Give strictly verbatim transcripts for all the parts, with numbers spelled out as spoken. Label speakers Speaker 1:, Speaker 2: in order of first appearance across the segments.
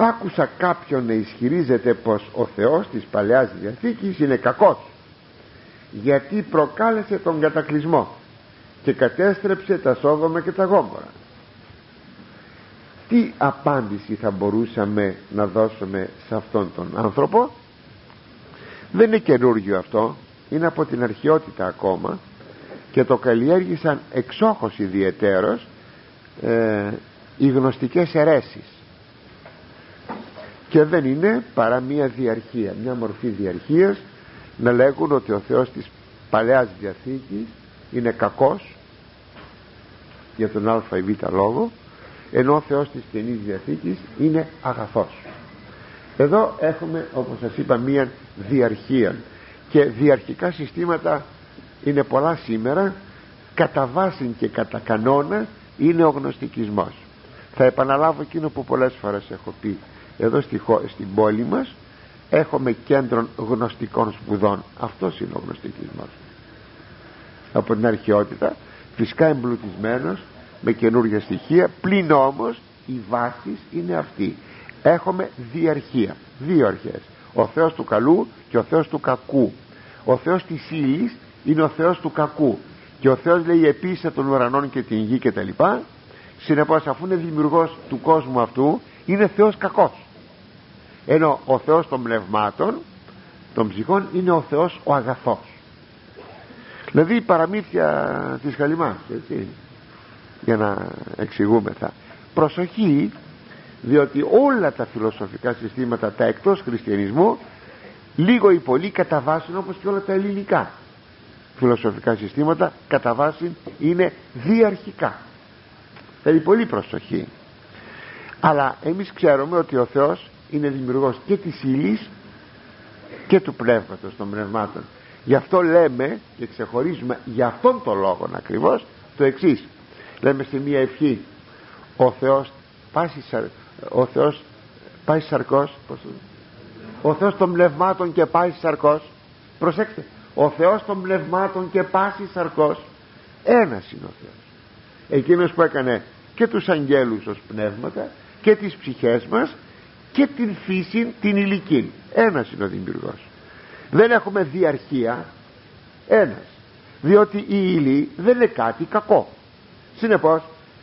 Speaker 1: άκουσα κάποιον να ισχυρίζεται πως ο Θεός της Παλαιάς Διαθήκης είναι κακός, γιατί προκάλεσε τον κατακλυσμό και κατέστρεψε τα Σόδομα και τα Γόμορα. Τι απάντηση θα μπορούσαμε να δώσουμε σε αυτόν τον άνθρωπο? Δεν είναι καινούργιο αυτό, είναι από την αρχαιότητα ακόμα, και το καλλιέργησαν εξόχως ιδιαιτέρως ε, οι γνωστικές αιρέσεις, και δεν είναι παρά μια διαρχία, μια μορφή διαρχίας, να λέγουν ότι ο Θεός της Παλαιάς Διαθήκης είναι κακός για τον α ή β λόγο, ενώ ο Θεός της Καινής Διαθήκης είναι αγαθός. Εδώ έχουμε, όπως σας είπα, μια διαρχία, και διαρχικά συστήματα είναι πολλά σήμερα. Κατά βάση και κατά κανόνα είναι ο γνωστικισμός. Θα επαναλάβω εκείνο που πολλές φορές έχω πει. Εδώ στη, στην πόλη μας έχουμε κέντρο γνωστικών σπουδών. Αυτός είναι ο γνωστικισμός από την αρχαιότητα, φυσικά εμπλουτισμένος με καινούργια στοιχεία, πλην όμως η βάση είναι αυτή. Έχουμε διαρχία, δύο αρχές, ο Θεός του καλού και ο Θεός του κακού. Ο Θεός της ύλης είναι ο Θεός του κακού, και ο Θεός λέει επίησε των ουρανών και την γη κτλ. Συνεπώς, αφού είναι δημιουργός του κόσμου αυτού, είναι Θεός κακός. Ενώ ο Θεός των πνευμάτων, των ψυχών, είναι ο Θεός ο αγαθός. Δηλαδή παραμύθια της Χαλιμάς, έτσι, για να εξηγούμεθα. Προσοχή, διότι όλα τα φιλοσοφικά συστήματα, τα εκτός χριστιανισμού, λίγο ή πολύ κατά βάση, όπως και όλα τα ελληνικά φιλοσοφικά συστήματα, κατά βάση είναι διαρχικά. Θέλει πολύ προσοχή. Αλλά εμείς ξέρουμε ότι ο Θεός είναι δημιουργός και της ύλης και του πνεύματος, των πνευμάτων. Γι' αυτό λέμε και ξεχωρίζουμε για αυτόν τον λόγο ακριβώς το εξής. Λέμε σε μία ευχή, ο Θεός πάση, ο Θεός πάει σαρκός, ο Θεός των πνευμάτων και πάση σαρκός. Προσέξτε, ο Θεός των πνευμάτων και πάση σαρκός, ένας είναι ο Θεός, εκείνος που έκανε και τους αγγέλους ως πνεύματα και τις ψυχές μας και την φύση την υλική. Ένας είναι ο δημιουργός. Δεν έχουμε διαρχία, ένας, διότι η ύλη δεν είναι κάτι κακό. Συνεπώς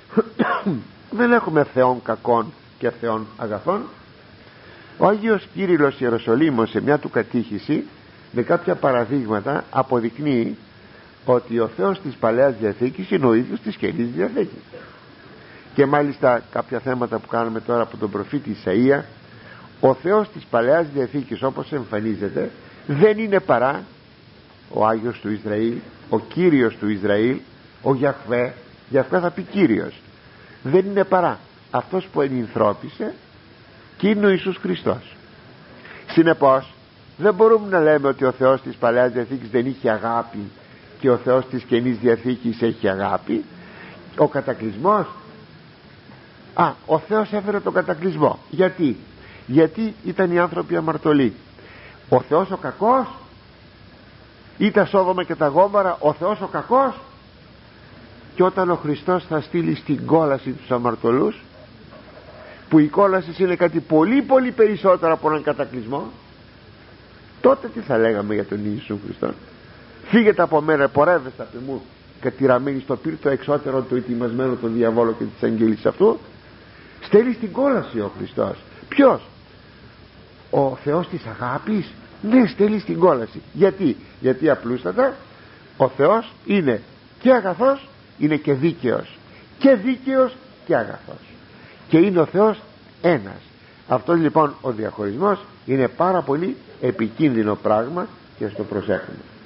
Speaker 1: δεν έχουμε θεών κακών και θεών αγαθών. Ο Άγιος Κύριλλος Ιεροσολύμος σε μια του κατήχηση με κάποια παραδείγματα αποδεικνύει ότι ο Θεός της Παλαιάς Διαθήκης είναι ο ίδιος της Καινής Διαθήκης. Και μάλιστα κάποια θέματα που κάνουμε τώρα από τον προφήτη Ισαΐα, ο Θεός της Παλαιάς Διαθήκης όπως εμφανίζεται δεν είναι παρά ο Άγιος του Ισραήλ, ο Κύριος του Ισραήλ, ο Γιαχβέ. Γιαχβέ θα πει Κύριος. Δεν είναι παρά αυτός που ενυνθρώπισε και είναι ο Ιησούς Χριστός. Συνεπώς δεν μπορούμε να λέμε ότι ο Θεός της Παλαιάς Διαθήκης δεν είχε αγάπη και ο Θεός της Καινής Διαθήκης έχει αγάπη. Ο κατακλυσμός, α, ο Θεός έφερε τον κατακλυσμό. Γιατί? Γιατί ήταν οι άνθρωποι αμαρτωλοί. Ο Θεός ο κακός ή τα Σόδομα και τα Γόμορα, ο Θεός ο κακός? Και όταν ο Χριστός θα στείλει στην κόλαση τους αμαρτωλούς, που η κόλαση είναι κάτι πολύ πολύ περισσότερο από έναν κατακλυσμό, τότε τι θα λέγαμε για τον Ιησού Χριστό? Φύγετε από μένα, πορεύεστε από μου, κατηραμένοι στο πύρτο εξώτερο του ετοιμασμένου των διαβόλων και της αγγέλης αυτού. Στέλνει στην κόλαση ο Χριστός. Ποιος? Ο Θεός της αγάπης? Ναι, στέλνει στην κόλαση. Γιατί? Γιατί απλούστατα ο Θεός είναι και αγαθός, είναι και δίκαιος, και δίκαιος και αγαθός, και είναι ο Θεός ένας. Αυτό λοιπόν ο διαχωρισμός είναι πάρα πολύ επικίνδυνο πράγμα και ας το προσέχουμε.